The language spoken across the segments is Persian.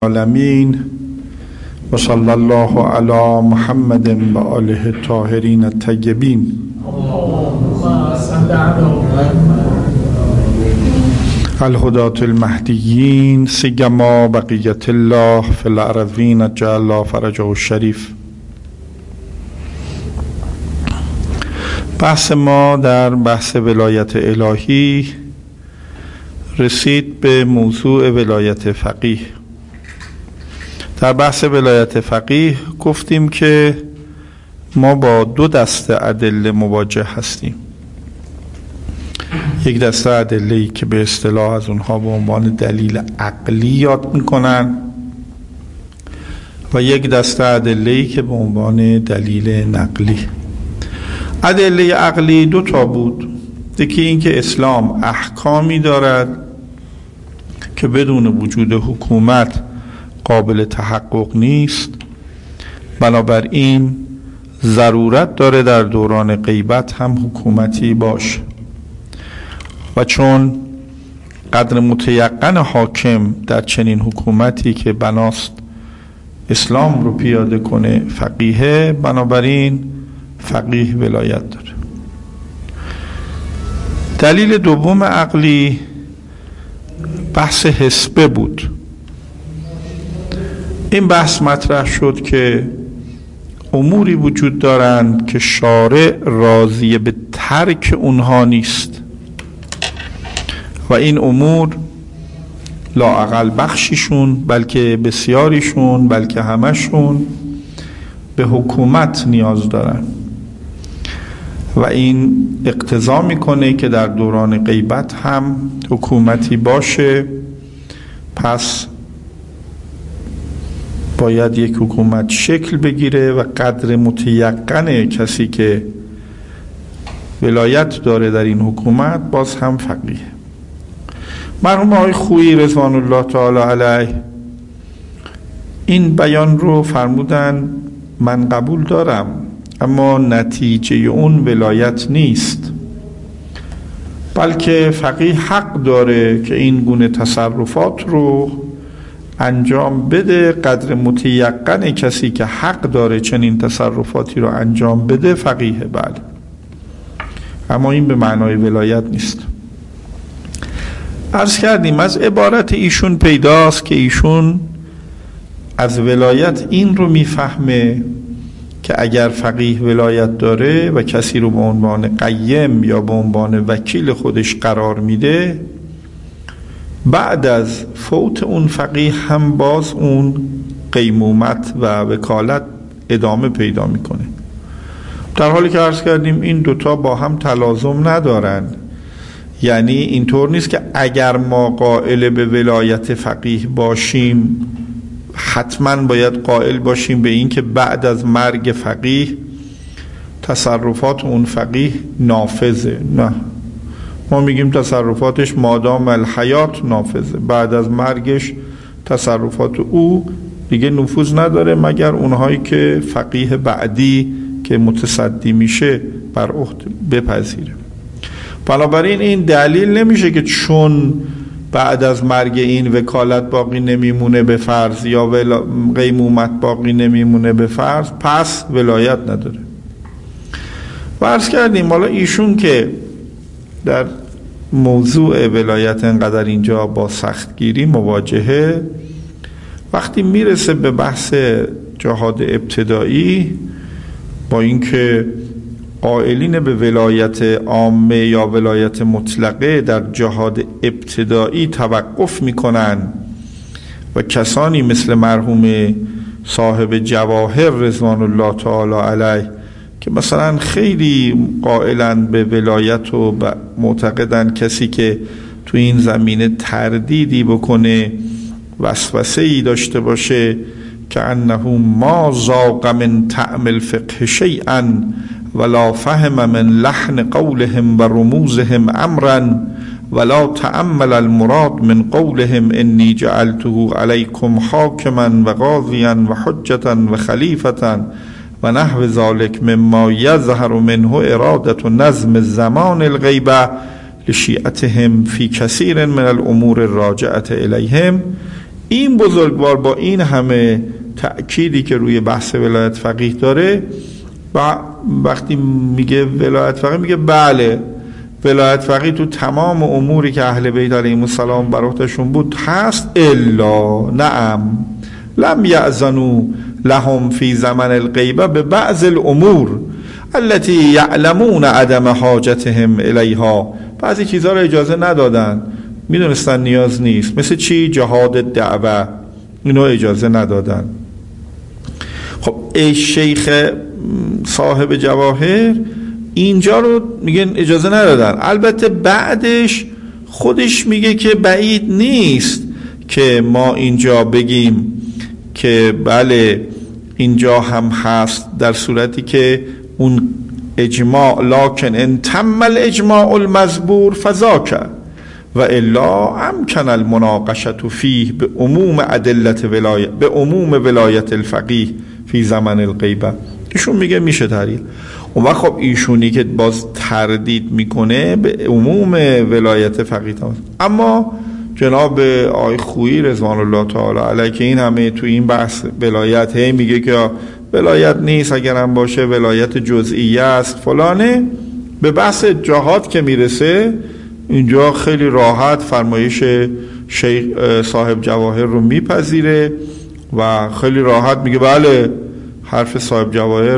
العالمین و صلی الله علی محمد و آله الطاهرین الطیبین. الهداة المهدیین سیما بقیت الله فی الارضین جعل الله فرجه الشریف. بحث ما در بحث ولایت الهی رسید به موضوع ولایت فقیه. در بحث ولایت فقیه گفتیم که ما با دو دسته ادله مواجه هستیم. یک دسته ادله‌ای که به اصطلاح از اونها به عنوان دلیل عقلی یاد میکنن و یک دسته ادله‌ای که به عنوان دلیل نقلی. ادله عقلی دو تا بود. یکی این که اسلام احکامی دارد که بدون وجود حکومت قابل تحقق نیست، بنابراین ضرورت داره در دوران غیبت هم حکومتی باشه و چون قدر متیقن حاکم در چنین حکومتی که بناست اسلام رو پیاده کنه فقیه، بنابراین فقیه ولایت داره. دلیل دوم عقلی بحث حسبه بود. این بحث مطرح شد که اموری وجود دارند که شارع راضی به ترک اونها نیست و این امور لااقل بخشیشون بلکه بسیاریشون بلکه همشون به حکومت نیاز دارن و این اقتضا میکنه که در دوران غیبت هم حکومتی باشه. پس باید یک حکومت شکل بگیره و قدر متیقن کسی که ولایت داره در این حکومت باز هم فقیه. مرحوم آقای خویی رضوان الله تعالی علیه این بیان رو فرمودن من قبول دارم، اما نتیجه اون ولایت نیست، بلکه فقیه حق داره که این گونه تصرفات رو انجام بده. قدر متیقن کسی که حق داره چنین تصرفاتی رو انجام بده فقیه، بله، اما این به معنای ولایت نیست. عرض کردیم از عبارت ایشون پیداست که ایشون از ولایت این رو میفهمه که اگر فقیه ولایت داره و کسی رو به عنوان قیم یا به عنوان وکیل خودش قرار میده، بعد از فوت اون فقیه هم باز اون قیمومت و وکالت ادامه پیدا میکنه، در حالی که عرض کردیم این دوتا با هم تلازم ندارن. یعنی اینطور نیست که اگر ما قائل به ولایت فقیه باشیم حتما باید قائل باشیم به این که بعد از مرگ فقیه تصرفات اون فقیه نافذه. نه، ما میگیم تصرفاتش مادام الحیات نافذه، بعد از مرگش تصرفات او دیگه نفوذ نداره مگر اونهایی که فقیه بعدی که متصدی میشه بر عهده بپذیره. بنابراین این دلیل نمیشه که چون بعد از مرگ این وکالت باقی نمیمونه به فرض یا قیمومت باقی نمیمونه به فرض پس ولایت نداره. و عرض کردیم حالا ایشون که در موضوع ولایت انقدر اینجا با سختگیری مواجهه، وقتی میرسه به بحث جهاد ابتدایی با اینکه قائلین به ولایت عامه یا ولایت مطلقه در جهاد ابتدایی توقف میکنن و کسانی مثل مرحوم صاحب جواهر رضوان الله تعالی علیه که مثلا خیلی قائلن به ولایت و معتقدن کسی که تو این زمینه تردیدی بکنه وسوسه‌ای داشته باشه که انه ما ذاق من طعم الفقه شیئا ولا فهم من لحن قولهم و رموزهم امرا ولا تأمل المراد من قولهم انی جعلته علیکم حاکما و قاضیا و حجتا و خلیفتا و نحو ذلك مما یظهر منه اراده نظم زمان الغیبه لشیعتهم فی کثیر من الامور الراجعه الیهم این بزرگوار با این همه تأکیدی که روی بحث ولایت فقیه داره و وقتی میگه ولایت فقیه میگه بله ولایت فقیه تو تمام اموری که اهل بیت علیهم السلام بر عهدهشون بود هست، الا نعم لم یأذنوا لهم فی زمن الغیبه به بعض الامور التي یعلمون عدم حاجتهم الیها. بعضی چیزها رو اجازه ندادن، میدونستن نیاز نیست، مثل چی؟ جهاد دعوه، اینو اجازه ندادن. خب ای شیخ صاحب جواهر اینجا رو میگن اجازه ندادن. البته بعدش خودش میگه که بعید نیست که ما اینجا بگیم که بله اینجا هم هست، در صورتی که اون اجماع لکن ان تم الاجماع المذبور فذاک و الا امکن المناقشه فیه به عموم ادله ولایت، به عموم ولایت الفقیه فی زمن الغیبه. ایشون میگه میشه تعلیل. اون وقت خب ایشونی که باز تردید میکنه به عموم ولایت فقیه تماس. اما جناب آقای خویی رضوان الله تعالی علیه که این همه تو این بحث ولایت هی میگه که ولایت نیست، اگرم باشه ولایت جزئیه است فلانه، به بحث جهاد که میرسه اینجا خیلی راحت فرمایش شیخ صاحب جواهر رو میپذیره و خیلی راحت میگه بله حرف صاحب جواهر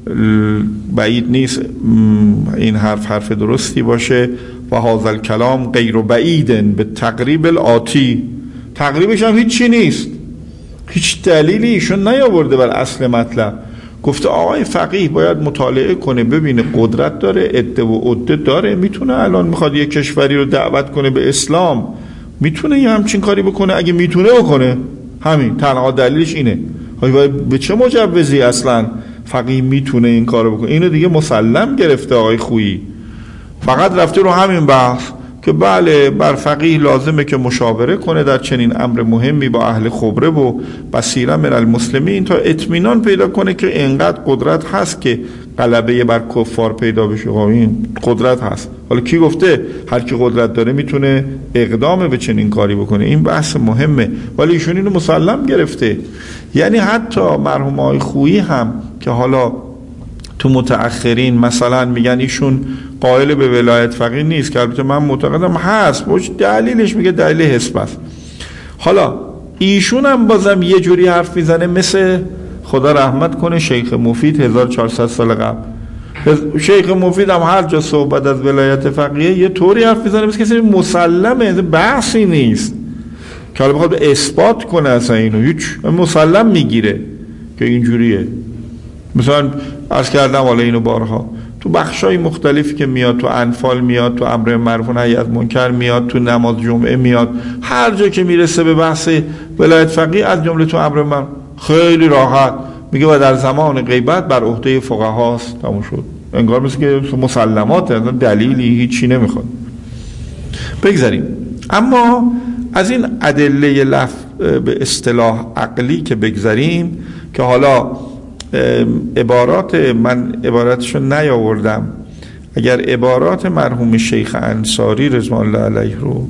بعید نیست این حرف درستی باشه و هذا الکلام غیر بعید به تقریب الآتی. تقریبش هم هیچی نیست، هیچ دلیلی ایشون نیاورده بر اصل مطلب. گفته آقای فقیه باید مطالعه کنه ببینه قدرت داره، عده و عده داره، میتونه الان میخواد یک کشوری رو دعوت کنه به اسلام، میتونه یه همچین کاری بکنه، اگه میتونه بکنه، همین تنها دلیلش اینه. به چه مجوزی اصلا فقیه میتونه این کارو بکنه؟ اینو دیگه مسلم گرفته آقای خویی، فقط رفته رو همین بحث که بله بر فقیه لازمه که مشاوره کنه در چنین امر مهمی با اهل خبره و بصیره من المسلمین تا اطمینان پیدا کنه که اینقدر قدرت هست که غلبه بر کفار پیدا بشه. این قدرت هست. حالا کی گفته هر کی قدرت داره میتونه اقدام به چنین کاری بکنه؟ این بحث مهمه، ولی ایشون اینو مسلم گرفته. یعنی حتی مرحوم آقای خویی هم که حالا تو متأخرین مثلا میگن ایشون قائل به ولایت فقیه نیست، که البته من معتقدم هست، دلیلش میگه دلیل حسب است. حالا ایشون هم بازم یه جوری حرف میزنه مثل خدا رحمت کنه شیخ مفید 1400 سال قبل. شیخ مفید هم هر جا صحبت از ولایت فقیه یه طوری حرف میزنه مثل کسی مسلمه، بحثی نیست که حالا بخواد اثبات کنه اصلا اینو، هیچ مسلم میگیره که اینجوریه. مثلا عرض کردم حالا اینو بارها تو بخشای مختلفی که میاد، تو انفال میاد، تو امر معروف و نهی از منکر میاد، تو نماز جمعه میاد، هر جا که میرسه به بحث ولایت فقیه از جمله تو امر معروف خیلی راحت میگه و در زمان غیبت بر عهده فقهاست، تموم شد. انگار مثل که مسلمات دلیلی هیچی نمیخواد. بگذاریم. اما از این ادله به اصطلاح عقلی که بگذاریم که حالا عبارات من عباراتشو نیاوردم، اگر عبارات مرحوم شیخ انصاری رضوان الله علیه رو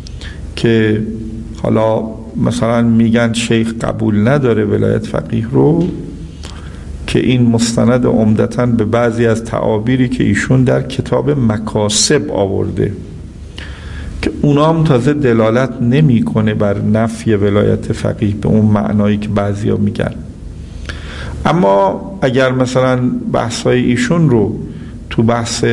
که حالا مثلا میگن شیخ قبول نداره ولایت فقیه رو، که این مستند عمدتاً به بعضی از تعابیری که ایشون در کتاب مکاسب آورده که اونام تازه دلالت نمیکنه بر نفی ولایت فقیه به اون معنایی که بعضیا میگن. اما اگر مثلا بحث‌های ایشون رو تو بحث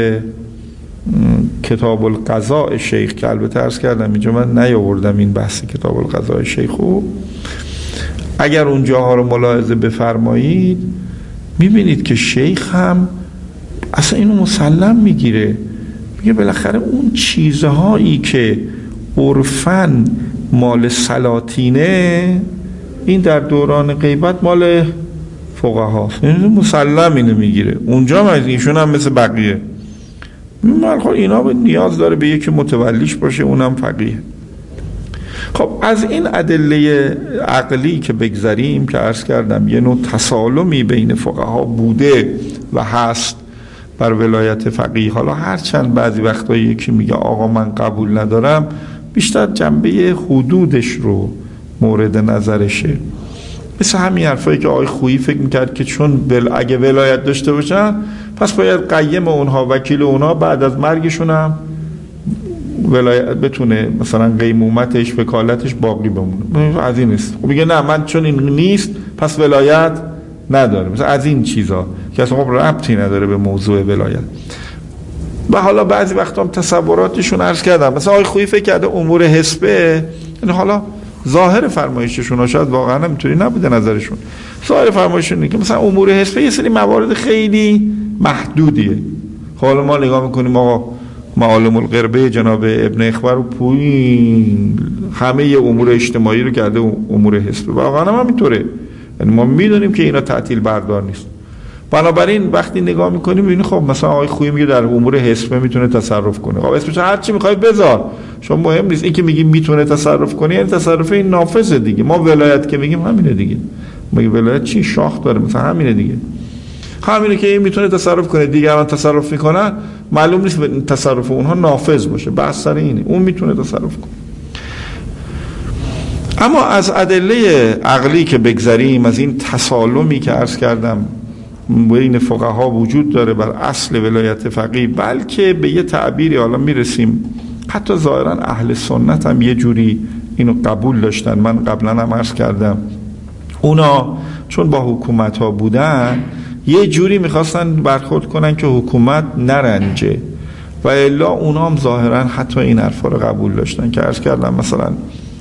کتاب القضاء شیخ که البته عرض کردم اینجا من نیاوردم این بحث کتاب القضاء شیخو، اگر اونجاها رو ملاحظه بفرمایید میبینید که شیخ هم اصلا اینو مسلم میگیره، میگه بالاخره اون چیزهایی که عرفاً مال سلاطینه این در دوران غیبت مال فقهاست، مسلم اینو میگیره. اونجا هم ایشون هم مثل بقیه اینا نیاز داره به یکی متولیش باشه، اونم فقیه. خب از این ادله عقلی که بگذاریم که عرض کردم یه نوع تسالمی بین فقها بوده و هست بر ولایت فقیه، حالا هرچند بعضی وقتا یکی میگه آقا من قبول ندارم، بیشتر جنبه حدودش رو مورد نظرشه. مثل همین حرفایی که آقای خویی فکر میکرد که چون اگه ولایت داشته باشن پس باید قیم اونها، وکیل اونها بعد از مرگشون هم ولایت بتونه مثلا قیمومتش، وکالتش باقی بمونه. از این نیست. خب میگه نه، من چون این نیست پس ولایت نداره. مثلا از این چیزا که اصلا خب ربطی نداره به موضوع ولایت. و حالا بعضی وقتا هم تصوراتشون عرض کردم، مثلا آقای خویی فکر کرده امور حسبه، یعنی حالا ظاهر فرمایششون شاید واقعا اینطوری نبوده نظرشون، ظاهر فرمایششون اینه که مثلا امور حسبه یه سری موارد خیلی محدودیه. حالا ما نگاه میکنیم آقا معالم القربه جناب ابن اخبر و پویین همه امور اجتماعی رو کرده امور حسبه، واقعا هم اینطوره. یعنی ما میدونیم که اینا تعطیل بردار نیست. بنابراین وقتی نگاه میکنیم میبینی خب مثلا آقای خویی میگه در امور حسبه میتونه تصرف کنه. خب اسمش هر چی میخوای بذار، شما مهم نیست. این که میگیم میتونه تصرف کنه یعنی تصرف این نافذه دیگه. ما ولایت که میگیم همینه دیگه. میگه ولایت چی شاخ داره، مثلا همینه دیگه. همینه که این میتونه تصرف کنه، دیگران تصرف میکنن، معلوم نیست تصرف اونها نافذ باشه. بحث سر اینه، اون میتونه تصرف کنه. اما از ادله عقلی که بگذریم، از این تسالمی که عرض کردم بین فقها وجود داره بر اصل ولایت فقیه، بلکه به یه تعبیری حالا میرسیم حتی ظاهرا اهل سنت هم یه جوری اینو قبول داشتن. من قبلا هم عرض کردم اونا چون با حکومت ها بودن یه جوری میخواستن برخورد کنن که حکومت نرنجه، و الا اونا هم ظاهرا حتی این حرفا رو قبول داشتن که عرض کردم. مثلا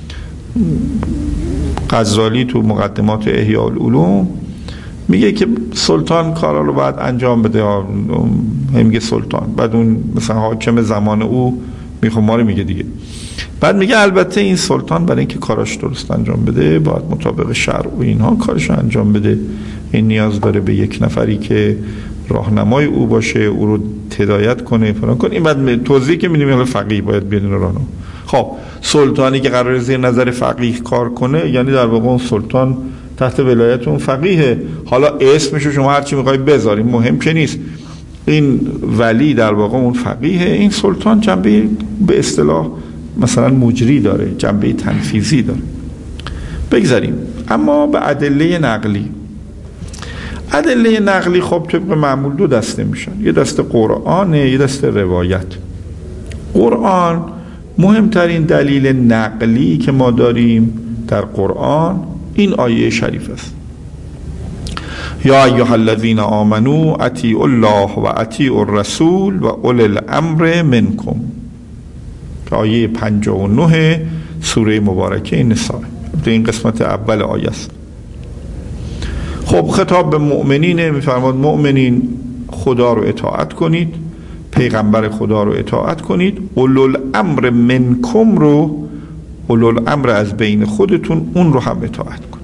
غزالی تو مقدمات احیاء العلوم میگه که سلطان کارا رو باید انجام بده، میگه سلطان، بعد اون مثلا حاکم زمان او میخوام ما رو میگه دیگه، بعد میگه البته این سلطان برای اینکه کاراش درست انجام بده باید مطابق شرع و اینها کارش انجام بده، این نیاز داره به یک نفری که راهنمای او باشه، او رو هدایت کنه فلان کنه. این بعد توضیحی که میدیم فقیه باید بیاد راهنما. خب سلطانی که قراره زیر نظر فقیه کار کنه یعنی در واقع اون سلطان تحت ولایت اون فقیه. حالا اسمشو شما هرچی میخوای بذاری مهم که نیست، این ولی در واقع اون فقیه. این سلطان جنبه به اصطلاح مثلا مجری داره، جنبه تنفیذی داره. بگذاریم اما به ادله نقلی. ادله نقلی خب طبق معمول دو دسته میشن، یه دسته قرآنه، یه دسته روایت. قرآن مهمترین دلیل نقلی که ما داریم در قرآن این آیه شریف است: یا ایها الذین آمنوا اطیعوا الله و اطیعوا الرسول و اولی الامر منکم، که آیه 59 سوره مبارکه نساء. این قسمت اول آیه است. خب خطاب به مؤمنینه، میفرماد مؤمنین خدا رو اطاعت کنید، پیغمبر خدا رو اطاعت کنید، اولو الامر منکم رو، اولو الامر از بین خودتون، اون رو هم اطاعت کنید.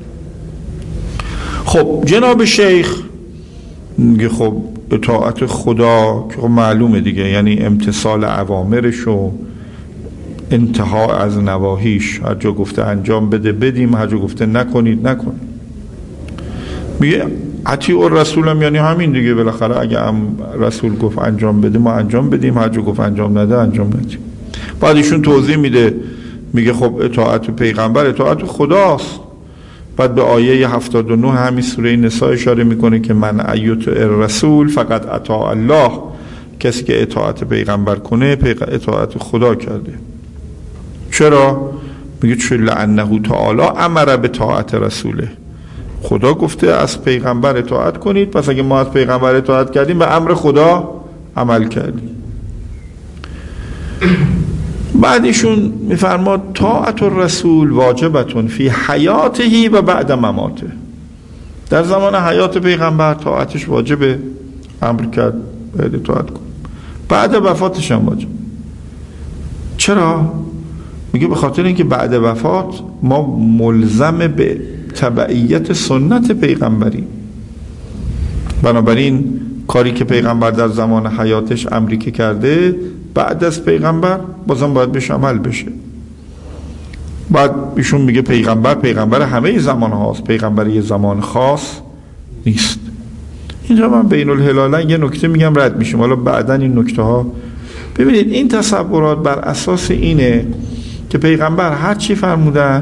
خب جناب شیخ میگه خب اطاعت خدا که خب معلومه دیگه، یعنی امتثال اوامرش و انتها از نواهیش. هر جا گفته انجام بده بدیم، هر جا گفته نکنید نکنید. میگه اطیع الرسول هم یعنی همین دیگه، بالاخره اگه هم رسول گفت انجام بده ما انجام بدیم، هر جا گفت انجام نده انجام ندیم. بعد ایشون توضیح میده، میگه خب اطاعت پیغمبر اطاعت خداست. بعد به آیه 79 همین سوره نساء اشاره میکنه که من ایت الرسول فقط اطاع الله، کسی که اطاعت پیغمبر کنه اطاعت خدا کرده. چرا؟ میگه چون لعنه تعالی امر به طاعت رسوله، خدا گفته از پیغمبر اطاعت کنید، پس اگه ما از پیغمبر اطاعت کردیم به امر خدا عمل کردیم. بعدشون میفرماد طاعت الرسول واجبتون فی حیاته و بعد مماته، در زمان حیات پیغمبر طاعتش واجبه، امر کرد باید اطاعت کن، بعد وفاتش هم واجب. چرا؟ میگه به خاطر اینکه بعد وفات ما ملزم به تبعیت سنت پیغمبری، بنابراین کاری که پیغمبر در زمان حیاتش امری که کرده بعد از پیغمبر بازم باید بهش عمل بشه. بعد ایشون میگه پیغمبر همه زمان هاست، پیغمبر یه زمان خاص نیست. اینجا من بین الهلالین یه نکته میگم رد میشم، حالا بعدن این نکته ها. ببینید این تصورات بر اساس اینه که پیغمبر هر چی فرمودن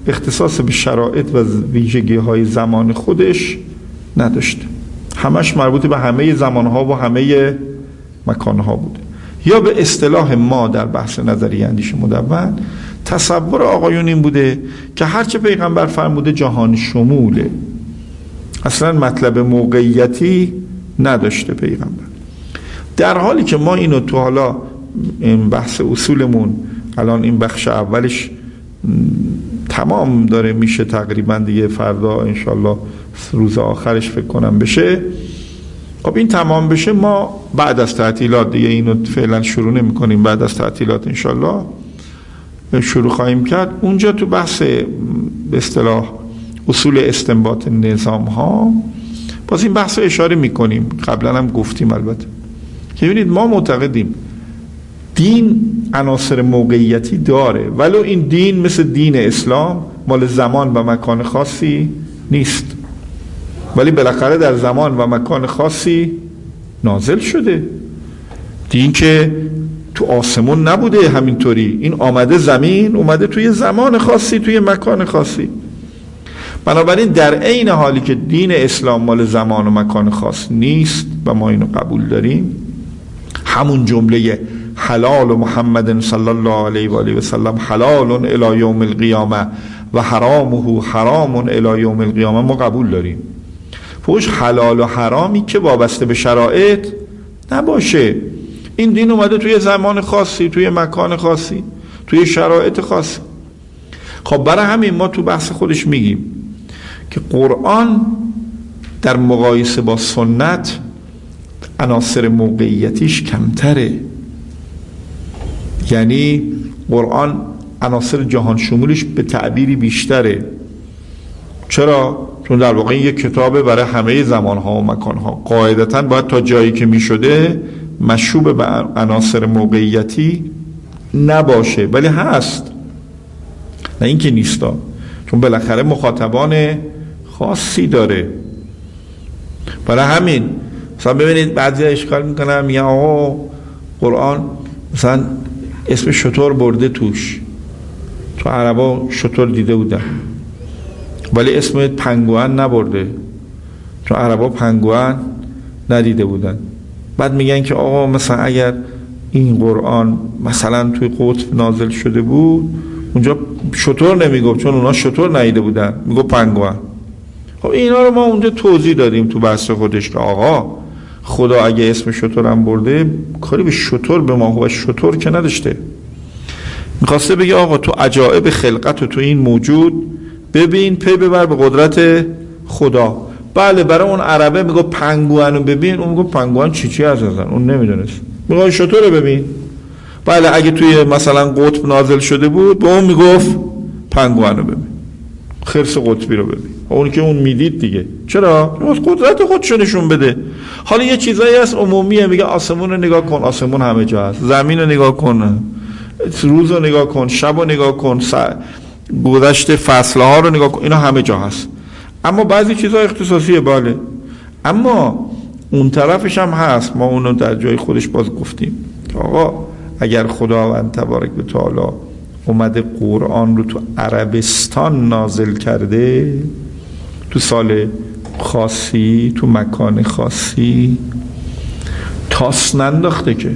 اختصاص به شرایط و ویژگی های زمان خودش نداشته، همش مربوط به همه زمانها و همه مکانها بوده. یا به اصطلاح ما در بحث نظریه اندیشه مدون، تصور آقایون این بوده که هرچه پیغمبر فرموده جهان شموله، اصلا مطلب موقعیتی نداشته پیغمبر. در حالی که ما اینو تو حالا این بحث اصولمون الان این بخش اولش تمام داره میشه، تقریبا دیگه فردا انشالله روز آخرش فکر کنم بشه. خب این تمام بشه، ما بعد از تعطیلات دیگه اینو فعلا شروع نمی کنیم، بعد از تعطیلات انشالله شروع خواهیم کرد. اونجا تو بحث به اصطلاح اصول استنباط نظام ها باز این بحث رو اشاره می کنیم، قبلا هم گفتیم البته که ببینید ما معتقدیم دین عناصر موقعیتی داره، ولو این دین مثل دین اسلام مال زمان و مکان خاصی نیست، ولی بالاخره در زمان و مکان خاصی نازل شده. دین که تو آسمون نبوده همینطوری، این آمده زمین، اومده توی زمان خاصی، توی مکان خاصی. بنابراین در عین حالی که دین اسلام مال زمان و مکان خاص نیست و ما اینو قبول داریم، همون جمله حلال محمد صلی الله علیه و آله و سلم حلال الی یوم القیامه و حرامه حرام الی یوم القیامه ما قبول داریم. فوش حلال و حرامی که وابسته به شرایط نباشه. این دین اومده توی زمان خاصی، توی مکان خاصی، توی شرایط خاصی. خب برای همین ما تو بحث خودش میگیم که قرآن در مقایسه با سنت عناصر موقعیتیش کمتره، یعنی قرآن عناصر جهان شمولش به تعبیری بیشتره. چرا؟ چون در واقع یک کتابه برای همه زمانها و مکانها، قاعدتاً باید تا جایی که میشده مشوب به عناصر موقعیتی نباشه، ولی هست، نه اینکه نیستا، چون بالاخره مخاطبان خاصی داره. برای همین مثلا ببینید بعضی اشکال میکنن، میگن آقا قرآن مثلا اسم شتر برده توش، تو عربا شتر دیده بودن ولی اسم پنگوئن نبرده، تو عربا پنگوئن ندیده بودن. بعد میگن که آقا مثلا اگر این قرآن مثلا توی قطب نازل شده بود اونجا شتر نمیگفت، چون اونا شتر ندیده بودن، میگفت پنگوئن. خب اینا رو ما اونجا توضیح دادیم تو بحث خودش که آقا خدا اگه اسم شتر هم برده کاری به شتر به ما و شتر که نداشته. میخواسته بگه آقا تو عجایب خلقت و تو این موجود ببین، پی ببر به قدرت خدا. بله برای اون عربه میگه پنگوئن رو ببین، اون میگه پنگوئن چی عزیزن، اون نمیدونست، میگه شتر رو ببین. بله اگه توی مثلا قطب نازل شده بود به اون میگفت پنگوئن رو ببین، خرس قطبی رو ببین، اون که اون میدید دیگه. چرا؟ از قدرت خودشو نشون بده. حالا یه چیزایی هست عمومیه، میگه آسمون رو نگاه کن، آسمون همه جا هست، زمین رو نگاه کن، روز رو نگاه کن، شب رو نگاه کن، گذشته فصلها رو نگاه کن، اینا همه جا هست. اما بعضی چیزها اختصاصیه، بله، اما اون طرفش هم هست. ما اونو در جای خودش باز گفتیم که آقا اگر خداوند تبارک و تعالی اومده قرآن رو تو عربستان نازل کرده، تو سال خاصی، تو مکان خاصی، تاس ننداخته که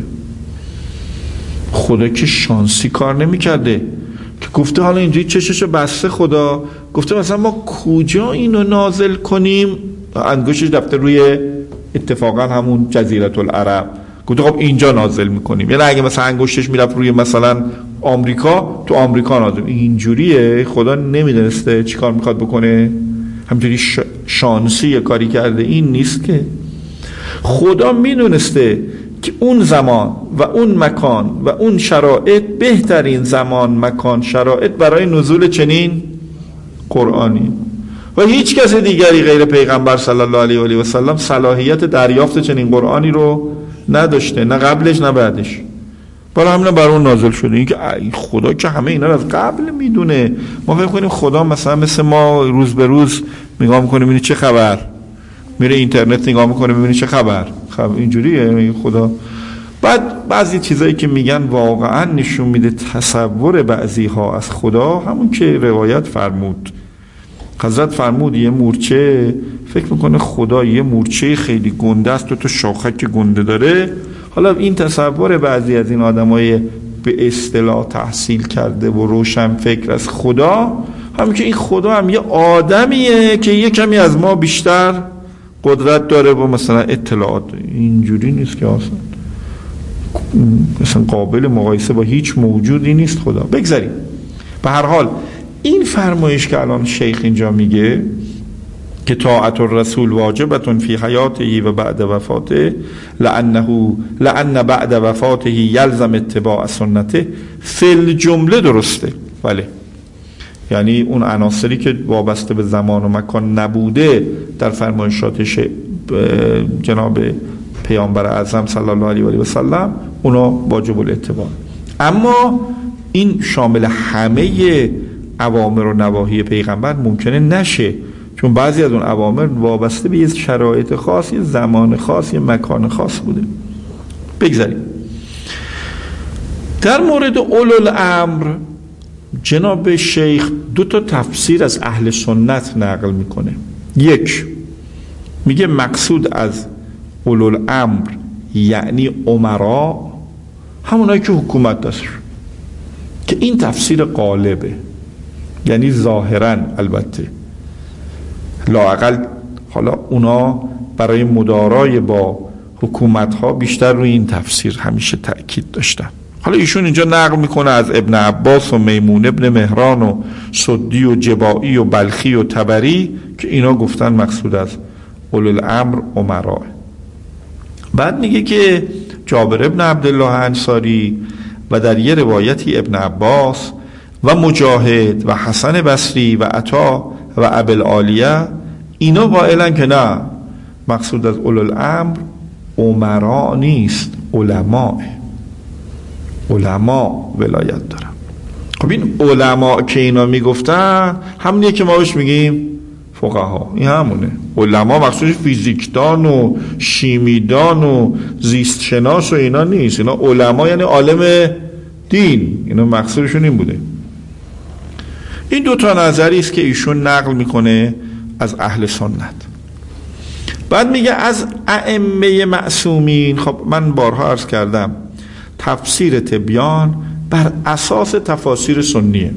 خدا که شانسی کار نمی کرده که گفته حالا اینجوری چششو بسته خدا، گفته مثلا ما کجا اینو نازل کنیم، انگشتش رفته روی اتفاقا همون جزیره العرب، گفته خب اینجا نازل میکنیم. یعنی اگه مثلا انگشتش میرفت روی مثلا آمریکا، تو آمریکا نازل. اینجوریه، خدا نمیدونسته چی کار میخواد بکنه، همینجوری شانسی یه کاری کرده. این نیست که خدا میدونسته که اون زمان و اون مکان و اون شرایط بهترین زمان، مکان، شرایط برای نزول چنین قرآنی و هیچ کس دیگری غیر پیغمبر صلی الله علیه و آله و سلم صلاحیت دریافت چنین قرآنی رو نداشته، نه قبلش نه بعدش. برای همین بر اون نازل شده. این که خدا که همه اینا رو از قبل میدونه. ما فکر کنیم خدا مثل ما روز به روز نگاه میکنه ببینه چه خبر، میره اینترنت نگاه میکنه ببینه چه خبر. اینجوریه خدا. بعد بعضی چیزایی که میگن واقعا نشون میده تصور بعضی ها از خدا، همون که روایت فرمود، حضرت فرمود یه مورچه فکر میکنه خدا یه مورچه خیلی گنده است، تو شاخک گنده داره. حالا این تصور بعضی از این آدمای به اصطلاح تحصیل کرده و روشن فکر از خدا، همین که این خدا هم یه آدمیه که یه کمی از ما بیشتر قدرت داره و مثلا اطلاعات. اینجوری نیست که مثلا قابل مقایسه با هیچ موجودی نیست خدا. بگذاریم. به هر حال این فرمایش که الان شیخ اینجا میگه که طاعت الرسول واجبتون فی حیاته و بعد وفاته لأن بعد وفاته یلزم اتباع سنته، فی الجمله درسته. بله، یعنی اون عناصری که وابسته به زمان و مکان نبوده در فرمایشات جناب پیامبر اعظم صلی الله علیه و سلم، اونا واجب الاتباع. اما این شامل همه اوامر و نواهی پیغمبر ممکنه نشه، چون بعضی از اون اوامر وابسته به یه شرایط خاص، یه زمان خاص، یه مکان خاص بوده. بگذاریم. در مورد اولوالامر جناب شیخ 2 تفسیر از اهل سنت نقل میکنه. یک، میگه مقصود از اولوالامر یعنی امرا، همونایی که حکومت داشت، که این تفسیر غالبه، یعنی ظاهرا البته لااقل حالا اونا برای مدارای با حکومت ها بیشتر روی این تفسیر همیشه تأکید داشتن. حالا ایشون اینجا نقل میکنه از ابن عباس و میمون ابن مهران و سدی و جبائی و بلخی و تبری که اینا گفتن مقصود از اولوالامر امرا. بعد میگه که جابر ابن عبدالله انصاری و در یه روایتی ابن عباس و مجاهد و حسن بصری و عطا و ابوالعالیه اینا قائلن که نه، مقصود از اولوالامر امرا نیست، علما ولایت دارن. خب این علما که اینا میگفتن همونیه که ما بهش میگیم فقها. این همونه. علما مقصود فیزیکدان و شیمیدان و زیست شناس و اینا نیست. اینا علما یعنی عالم دین، اینا مقصودشون این بوده. این 2 نظری است که ایشون نقل میکنه از اهل سنت. بعد میگه از ائمه معصومین. خب من بارها عرض کردم تفسیر تبیان بر اساس تفاسیر سنیه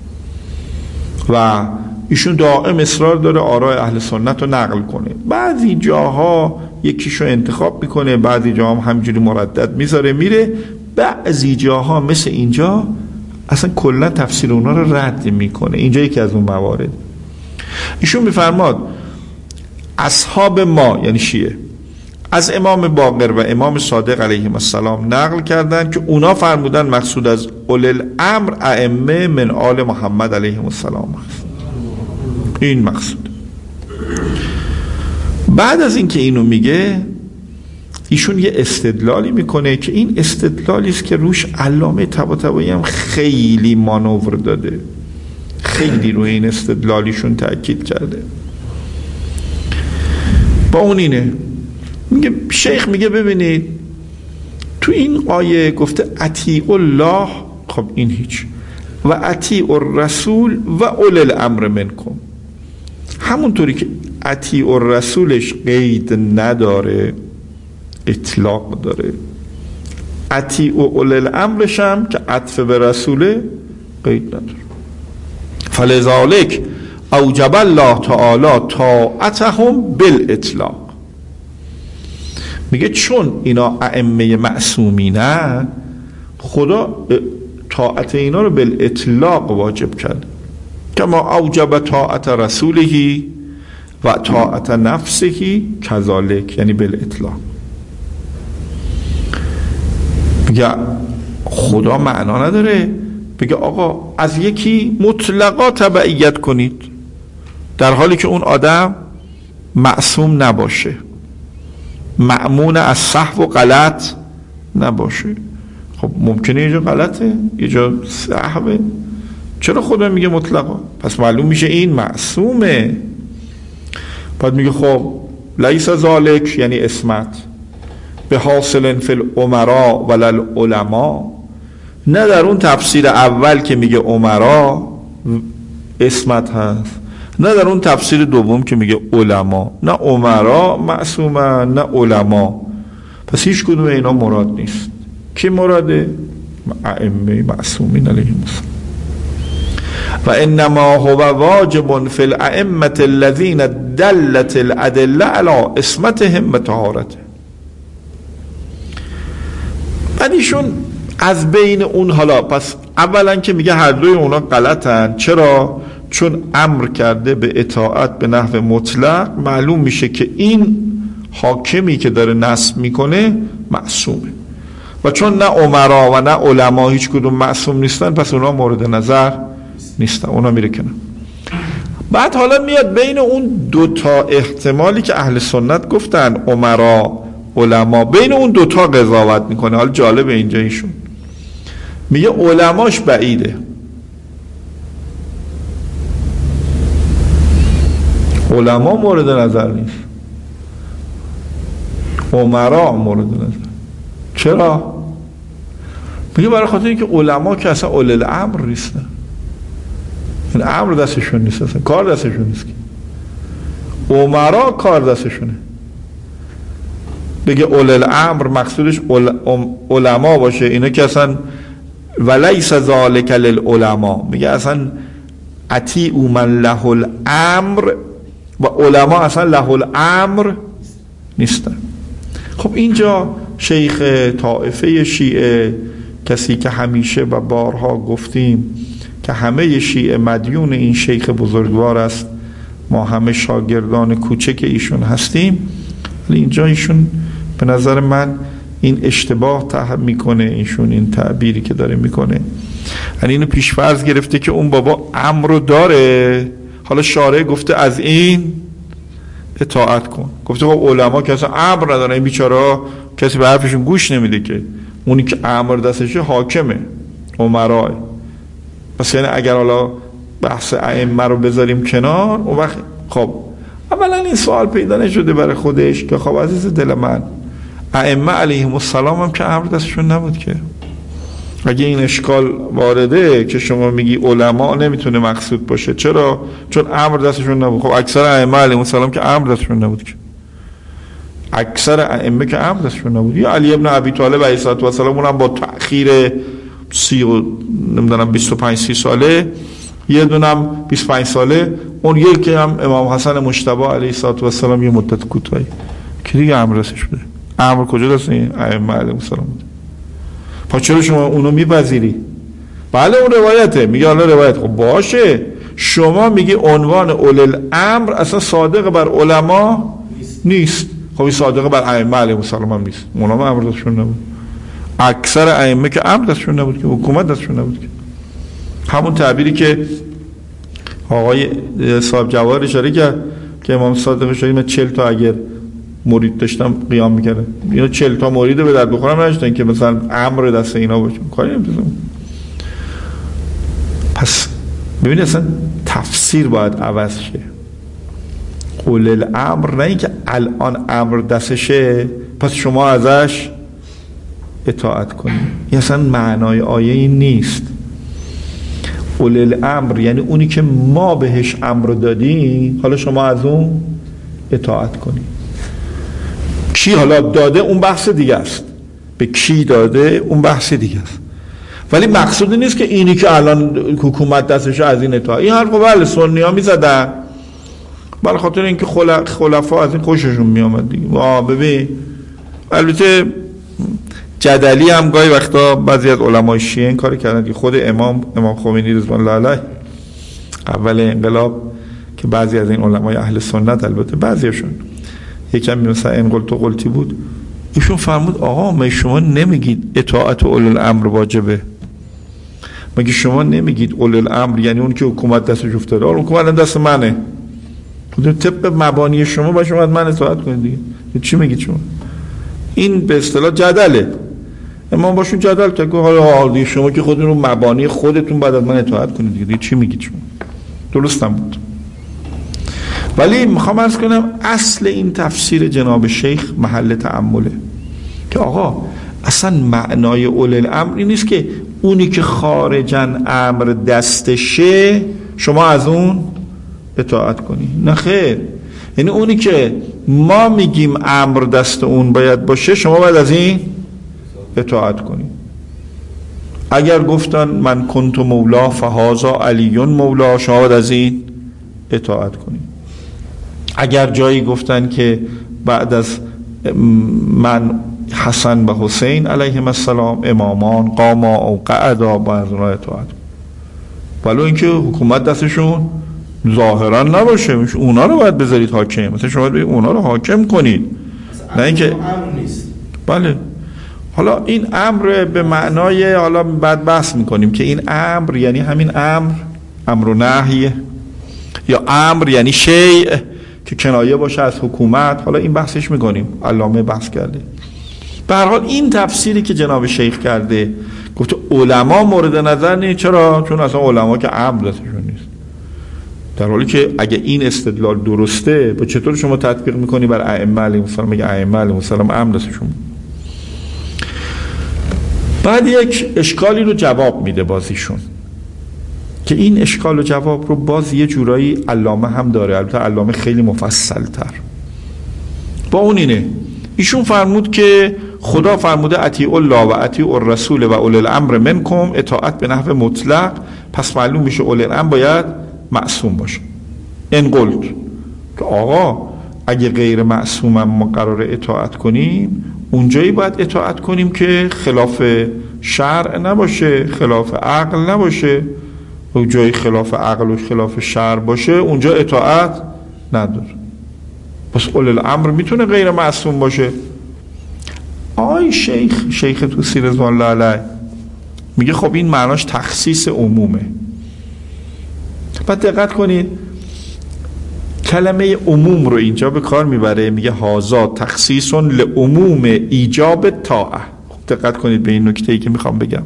و ایشون دائم اصرار داره آراء اهل سنت رو نقل کنه. بعضی جاها یکیشو انتخاب میکنه، بعضی جاها هم همجوری مردد میذاره میره، بعضی جاها مثل اینجا اصلا کلا تفسیر اونا رو رد میکنه. اینجا یکی از اون موارد. ایشون میفرماد اصحاب ما یعنی شیعه از امام باقر و امام صادق علیهم السلام نقل کردن که اونا فرمودن مقصود از اولوالامر ائمه من آل محمد علیهم السلام هست. این مقصود. بعد از این که اینو میگه ایشون یه استدلالی میکنه که این استدلالی است که روش علامه طباطبایی هم خیلی مانور داده، خیلی روی این استدلالیشون تأکید کرده. با اون اینه میگه شیخ میگه ببینید تو این آیه گفته اطیعوا الله، خب این هیچ، و اطیعوا الرسول و اولی الامر منکم. همونطوری که اطیعوا الرسولش قید نداره، اطلاق داره، اطیعوا اولی الامرش هم که عطف به رسوله قید نداره. فلذالک اوجب الله تعالی طاعتهم بالاطلاق. میگه چون اینا ائمه معصومینه خدا طاعت اینا رو بالاطلاق واجب کرد، کما اوجب طاعت رسوله و طاعت نفسه کذالک، یعنی بالاطلاق. میگه خدا معنا نداره بگه آقا از یکی مطلقا تبعیت کنید در حالی که اون آدم معصوم نباشه، مأمون از سهو و غلط نباشه. خب ممکنه یه جا غلطه یه جا سهوه، چرا خدا میگه مطلقا؟ پس معلوم میشه این معصومه. بعد میگه خب لیس ذالک یعنی اسمت، به حاصل فی الامراء ولا العلماء، نه در اون تفسیر اول که میگه امرا اسمت هست، نه در اون تفسیر دوم که میگه علما. نه امرا معصومن نه علما، پس هیچ کدوم اینا مراد نیست. کی مراده؟ ائمه معصومین علیهم السلام. و انما هو واجب فی الائمه الذین دلت الادله علی اسمتهم و طهارتهم. بعد ایشون از بین اون، حالا پس اولا که میگه هر دوی اونا غلطن. چرا؟ چون امر کرده به اطاعت به نحو مطلق، معلوم میشه که این حاکمی که داره نصب میکنه معصومه، و چون نه عمرا و نه علما هیچ کدوم معصوم نیستن، پس اونا مورد نظر نیستن، اونا میره کنن. بعد حالا میاد بین اون دوتا احتمالی که اهل سنت گفتن عمرا علما، بین اون دوتا قضاوت میکنه. حالا جالب اینجا ایشون میگه علماش بعیده، علما مورد نظر نیست، عمرا مورد نظر. چرا؟ میگه برای خاطر اینکه علما که اصلا اول الامر نیستن، این امر دستشون نیست، اصلا کار دستشون نیست. عمرا کار دستشونه. بگه اول الامر مقصودش علما باشه، اینا که اصلا ولیس ذالک للعلماء، میگه اصلا اطیعوا من له الامر، و علما اصلا له الامر نیستن. خب اینجا شیخ طائفه شیعه، کسی که همیشه و بارها گفتیم که همه شیعه مدیون این شیخ بزرگوار است، ما همه شاگردان کوچک ایشون هستیم، ولی اینجا ایشون به نظر من این اشتباه میکنه، ایشون این تعبیری که داره میکنه، یعنی اینو پیشفرض گرفته که اون بابا امر رو داره، حالا شارع گفته از این اطاعت کن. گفته خب علما که اصلا امر ندارن، این بیچاره‌ها کسی به حرفشون گوش نمیده، که اونی که امر دستشه حاکمه، عمراه. پس یعنی اگر حالا بحث ائمه رو بذاریم کنار، اون وقت خب اولا این سوال پیدا نشده برای خودش که خب عزیز دل من، ائمه علیهم السلام هم که امر دستشون نبود که. اگه این اشکال وارده که شما میگی علما نمیتونه مقصود باشه، چرا؟ چون امر دستشون نبود. خب اکثر ائمه علیهم السلام که امر دستشون نبود که، اکثر ائمه که امر دستشون نبود. یا علی ابن ابی طالب علیه السلام اونم با تأخیر 25-30 ساله، یه دونم 25 ساله، اون یکی هم امام حسن مجتبی علیه السلام یه مدت کوتاهی که دیگه امر دستش بوده. امر کجا دست این ائمه علیهم السلام بوده؟ پس چرا شما اونو میپذیری؟ بله اون روایته، میگه حالا روایت، خب باشه، شما میگی عنوان اول الامر اصلا صادق بر علما نیست. خب این صادق بر ائمه علیهم السلام هم نیست، اونا هم امر دستشون نبود. اکثر ائمه که امر دستشون نبود، که حکومت دستشون نبود. که همون تعبیری که آقای صاحب جواهر اشاره کرد که امام صادق اشاره، من 40 تا اگر مرید داشتم قیام میکردم، اینا 40 تا مرید به درد بخورم نداشتن که مثلا امر دست اینا باشه، کاری نمی‌تونم. پس ببینید اصلا تفسیر باید عوض شه. اول الامر نه اینکه الان امر دستشه پس شما ازش اطاعت کنید، این اصلا معنای آیه این نیست. اول الامر یعنی اونی که ما بهش امر دادیم، حالا شما از اون اطاعت کنید. کی حالا داده اون بحث دیگه است، به کی داده اون بحث دیگه است، ولی مقصود نیست که اینی که الان حکومت دستشه از این اطاعت. این حرفو بله سنی ها میزدن، برای خاطر اینکه خلفا از این خوششون میامد دیگه. ببین البته جدلی هم گاهی وقتا بعضی از علمای شیعه این کار کردن که خود امام خمینی رضوان الله علیه اول انقلاب، که بعضی از این علمای اهل سنت، البته بعضیشون یکم مثلا این قلت و قلتی بود، ایشون فرمود آقا ما شما نمیگید اطاعت اول الامر واجبه، مگه شما نمیگید اول الامر یعنی اون که حکومت دستش افتاده، حکومت دست منه، طبق مبانی شما باید شما از من اطاعت کنید دیگه. چی میگید شما؟ این به اصطلاح جدله. امام باشون جدل کرد که حالا دیگه شما که خودتون رو مبانی خودتون بعد از من اطاعت کنید دیگه. چی میگید شما؟ درستم بود. ولی میخوام عرض کنم اصل این تفسیر جناب شیخ محل تأمله. که آقا اصلا معنای اول الامر این نیست که اونی که خارجن امر دستشه شما از اون اطاعت کنی، نه خیر، یعنی اونی که ما میگیم امر دست اون باید باشه شما باید از این اطاعت کنی. اگر گفتن من کنت مولا فهذا علی مولا شما باید از این اطاعت کنی. اگر جایی گفتن که بعد از من حسن و حسین علیهم السلام امامان قاما او قعدا باید اونها اطاعت کنی، ولو اینکه حکومت دستشون ظاهرا نباشه، اونا رو باید بذارید حاکم، مثلا شما باید اونا رو حاکم کنید، نه اینکه بله. حالا این امر به معنای، حالا بعد بحث میکنیم که این امر یعنی همین امر و نهی، یا امر یعنی شیء که کنایه باشه از حکومت، حالا این بحثش میکنیم، علامه بحث کرده. به هر حال این تفسیری که جناب شیخ کرده گفته علما مورد نظر نیست. چرا؟ چون اصلا علما که امر دستشون نیست، در حالی که اگه این استدلال درسته با چطور شما تطبیق میکنی بر ائمه علیهم السلام؟ میگه ائمه علیهم السلام امر دستشون. بعد یک اشکالی رو جواب میده بازیشون که این اشکال و جواب رو باز یه جورایی علامه هم داره، البته علامه خیلی مفصل تر. با اون اینه ایشون فرمود که خدا فرموده اطیعوا الله و اطیعوا الرسول و اولی الامر منکم، اطاعت به نحو مطلق، پس معلوم میشه اولی الامر باید معصوم باشه. ان قلت که آقا اگه غیر معصوم ما قراره اطاعت کنیم، اونجایی باید اطاعت کنیم که خلاف شرع نباشه، خلاف عقل نباشه. و جایی خلاف عقل و خلاف شرع باشه اونجا اطاعت نداره. پس اولی الامر میتونه غیر معصوم باشه. آی شیخ طوسی رضوان الله علیه میگه خب این معناش تخصیص عمومه. بعد دقت کنید کلمه عموم رو اینجا به کار میبره، میگه هازا تخصیص لعموم ایجاب طاعه. دقت کنید به این نکته‌ای که میخوام بگم.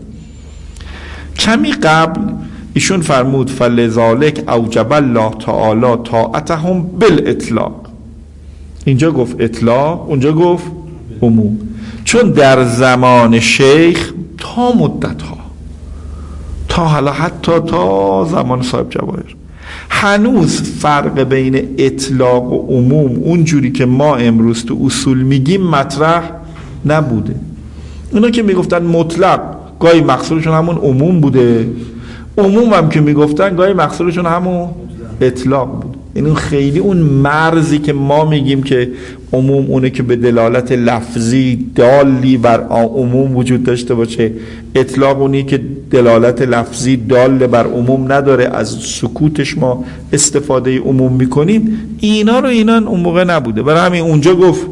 کمی قبل ایشون فرمود فلذالک اوجب الله تعالی طاعتهم بالاطلاق. اینجا گفت اطلاق، اونجا گفت عموم. چون در زمان شیخ تا مدت ها، تا حالا حتی تا زمان صاحب جواهر، هنوز فرق بین اطلاق و عموم اونجوری که ما امروز تو اصول میگیم مطرح نبوده. اونا که میگفتن مطلق گاهی مقصودشون همون عموم بوده، عموم هم که میگفتن گاهی مقصودشون همون اطلاق بود. یعنی خیلی اون مرزی که ما میگیم که عموم اونه که به دلالت لفظی دالی بر عموم وجود داشته باشه، اطلاق اونی که دلالت لفظی دال بر عموم نداره، از سکوتش ما استفاده عموم میکنیم. اینا اون موقع نبوده، برای همین اونجا گفت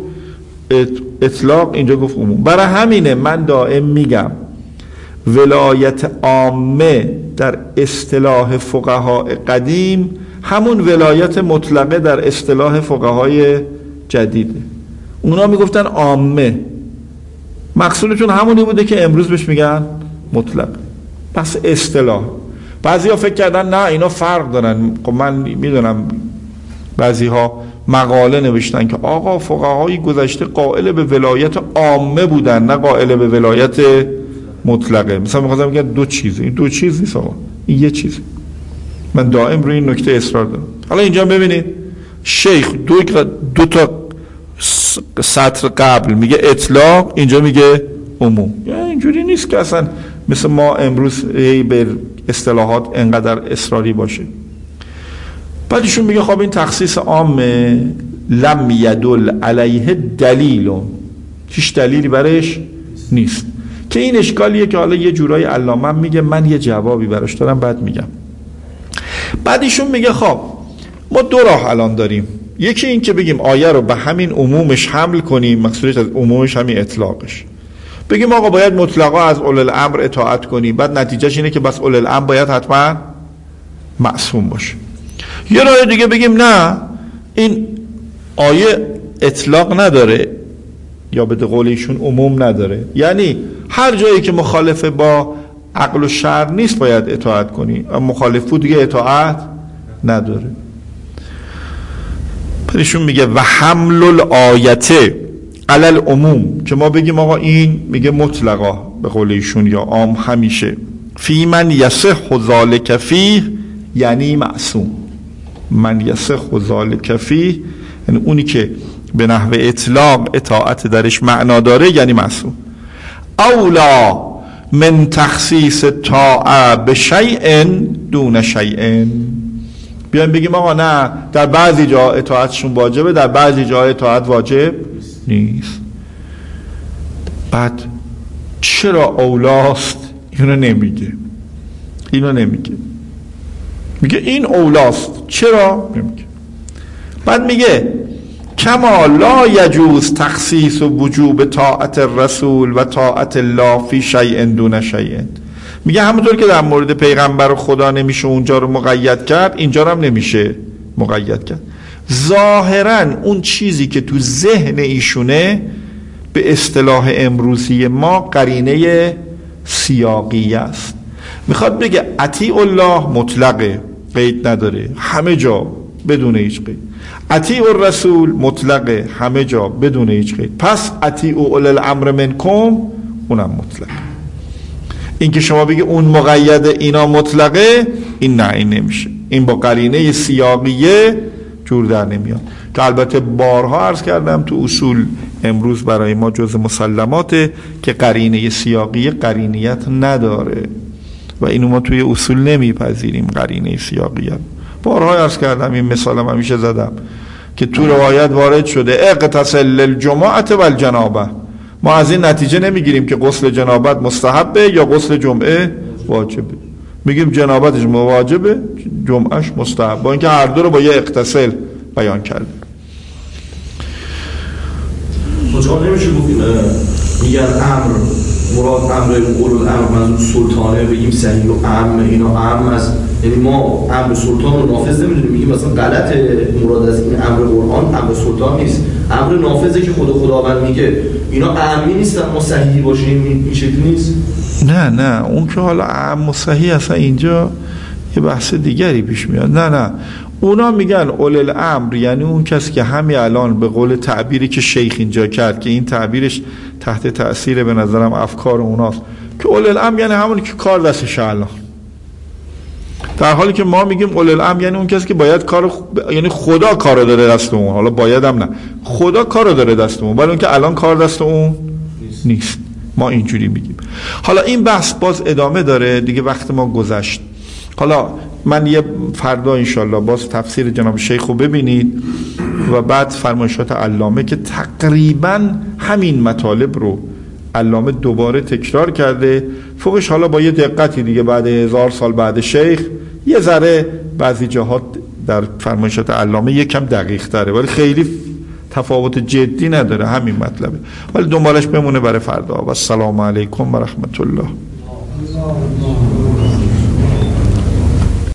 اطلاق، اینجا گفت عموم. برای همینه من دائم میگم ولایت عامه در اصطلاح فقها قدیم همون ولایت مطلقه در اصطلاح فقهای جدیده. اونا میگفتن عامه، مقصودشون همونی بوده که امروز بهش میگن مطلق، پس اصطلاح. بعضی ها فکر کردن نه اینا فرق دارن. خب من میدونم بعضی ها مقاله نوشتن که آقا فقهای گذشته قائل به ولایت عامه بودن، نه قائل به ولایت مطلقه. مثلا میخواستم بگم دو چیز، این دو چیز نیست آقا، این یه چیز. من دائم روی این نکته اصرار دارم. حالا اینجا ببینید شیخ دو تا سطر قبل میگه اطلاق، اینجا میگه عموم. یعنی اینجوری نیست که اصلا مثل ما امروز به اصطلاحات انقدر اصراری باشه. بعدشون میگه خب این تخصیص عامه لم یدل علیه دلیل، هیچ دلیلی برش نیست. که این اشکالیه که حالا یه جورایی علامه میگه، من یه جوابی براش دارم بعد میگم. بعدشون میگه خب ما دو راه الان داریم. یکی این که بگیم آیه رو به همین عمومش حمل کنیم، مقصودش از عمومش همین اطلاقش، بگیم آقا باید مطلقا از اولي الامر اطاعت کنیم، بعد نتیجهش اینه که بس اولي الامر باید حتما معصوم باشه. یه راه دیگه بگیم نه این آیه اطلاق نداره، یا به قول ایشون عموم نداره، یعنی هر جایی که مخالف با عقل و شرع نیست باید اطاعت کنی، مخالف بود دیگه اطاعت نداره. پرشون میگه و حمل الآیته علل عموم که ما بگیم آقا این میگه مطلقا به قول ایشون یا عام همیشه. فی من یصح ذلک فیه یعنی معصوم. من یصح ذلک فیه یعنی اونی که به نحو اطلاق اطاعت درش معنا داره یعنی معصوم. اولا من تخصیص طاعه به شیء دون شیء. بیایم بگیم آقا نه در بعضی جا اطاعتشون واجبه، در بعضی جا اطاعت واجب نیست. بعد چرا اولاست؟ اینو نمیگه. میگه این اولاست. چرا؟ نمیگه. بعد میگه کما لا یجوز تخصیص وجوب طاعت الرسول و طاعت الله فی شیء دون شیء. میگه همونطور که در مورد پیغمبر خدا نمیشه اونجا رو مقید کرد، اینجا رو هم نمیشه مقید کرد. ظاهرا اون چیزی که تو ذهن ایشونه به اصطلاح امروزی ما قرینه سیاقی است. میخواد بگه اطیع الله مطلقه، قید نداره، همه جا بدون هیچ قید. اطیع الرسول مطلقه، همه جا بدون هیچ قید. پس اطیع اولی الامر منکم اونم مطلقه. این که شما بگی اون مقیده اینا مطلقه، این نه، این نمیشه. این با قرینه سیاقیه جور در نمیاد که البته بارها عرض کردم تو اصول امروز برای ما جز مسلماته که قرینه سیاقیه قرینیت نداره و اینو ما توی اصول نمیپذیریم. قرینه سیاقیه بارها عرض کردم، این مثالم همیشه زدم که تو روایت وارد شده اغتسل للجمعه والجنابه. ما از این نتیجه نمیگیریم که غسل جنابت مستحبه یا غسل جمعه واجبه، میگیم جنابتش واجبه، جمعهش مستحب، با اینکه هر دو رو با یه اغتسل بیان کرده. خب نمیشه گفت میگن امر مراد امر اولو الامر منظور سلطانه، بگیم صحیح و امر اینا امر از، یعنی ما امر سلطان رو نافذ نمیدونیم، میگیم مثلا غلط مراد از این امر قرآن امر سلطان نیست، امر نافذه که خداوند میگه اینا اعمی نیستن ما صحیحی باشیم، این شکلی نیست. نه اون که حالا اعم و صحیح اصلا اینجا یه بحث دیگری پیش میاد. نه اونا میگن اول الامر یعنی اون کسی که همین الان به قول تعبیری که شیخ اینجا کرد که این تعبیرش تحت تأثیر به نظرم افکار اوناست که اول الامر یعنی همونی که کار دستش الان، در حالی که ما میگیم اول الامر یعنی اون کسی که باید یعنی خدا کارو داره دست اون، حالا باید هم نه، خدا کارو داره دست اون، ولی اون که الان کار دست اون نیست. ما اینجوری میگیم. حالا این بحث باز ادامه داره دیگه، وقت ما گذشت. حالا من یه فردا انشالله باز تفسیر جناب شیخ رو ببینید و بعد فرمایشات علامه که تقریبا همین مطالب رو علامه دوباره تکرار کرده، فوقش حالا با یه دقتی دیگه بعد 1000 سال بعد شیخ یه ذره بعضی جاها در فرمایشات علامه یکم دقیق تره ولی خیلی تفاوت جدی نداره، همین مطلبه، ولی دنبالش بمونه برای فردا. و السلام علیکم و رحمت الله.